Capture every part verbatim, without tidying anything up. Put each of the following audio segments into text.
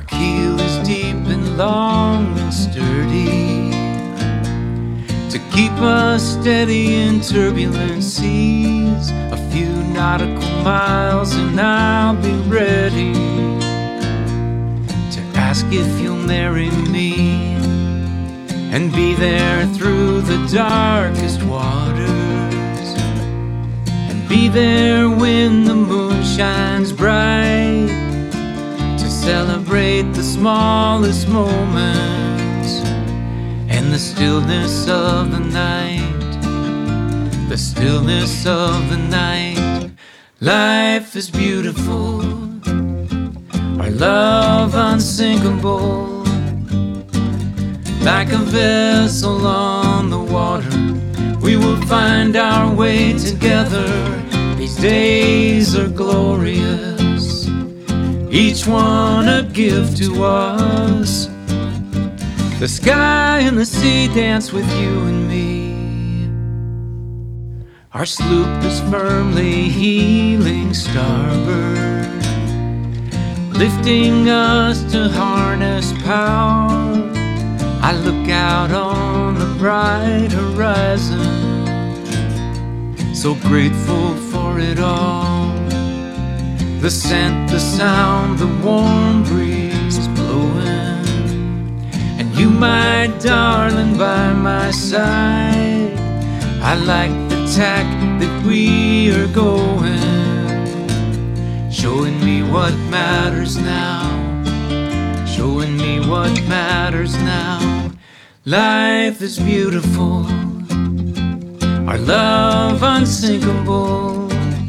our keel is deep and long and sturdy, to keep us steady in turbulent seas. A few nautical miles and I'll be ready to ask if you'll marry me, and be there through the darkest waters, and be there when the moon shines bright, to celebrate the smallest moments and the stillness of the night, the stillness of the night. Life is beautiful, our love unsinkable, like a vessel on the water. We will find our way together. These days are glorious, each one a gift to us. The sky and the sea dance with you and me. Our sloop is firmly heeling starboard, lifting us to harness power. I look out on the bright horizon, so grateful for it all. The scent, the sound, the warm breeze blowing, and you, my darling, by my side. I like the tack that we are going, showing me what matters now, showing me what matters now. Life is beautiful, our love unsinkable,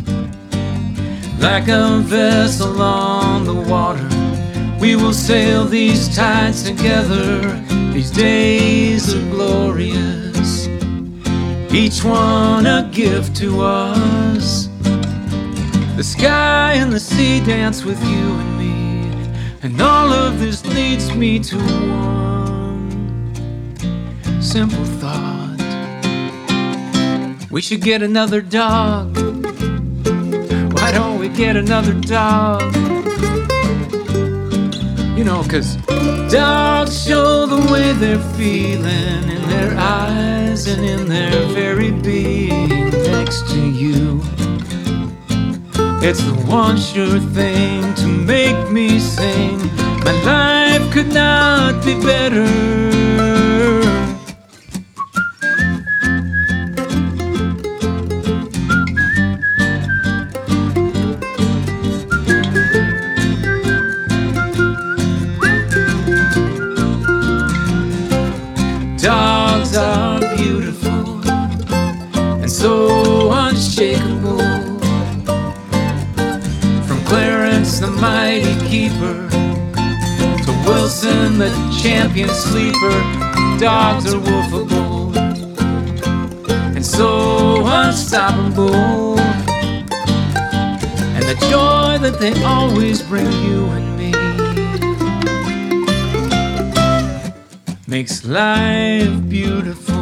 like a vessel on the water. We will sail these tides together. These days are glorious, each one a gift to us. The sky and the sea dance with you and me, and all of this leads me to one simple thought: we should get another dog. Why don't we get another dog? You know, 'cause dogs show the way they're feeling in their eyes and in their very being next to you. It's the one sure thing to make me sing. My life could not be better. Dogs are beautiful and so unshakable. From Clarence the mighty keeper to Wilson the champion sleeper, dogs are wolfable and so unstoppable. And the joy that they always bring you and me makes life beautiful.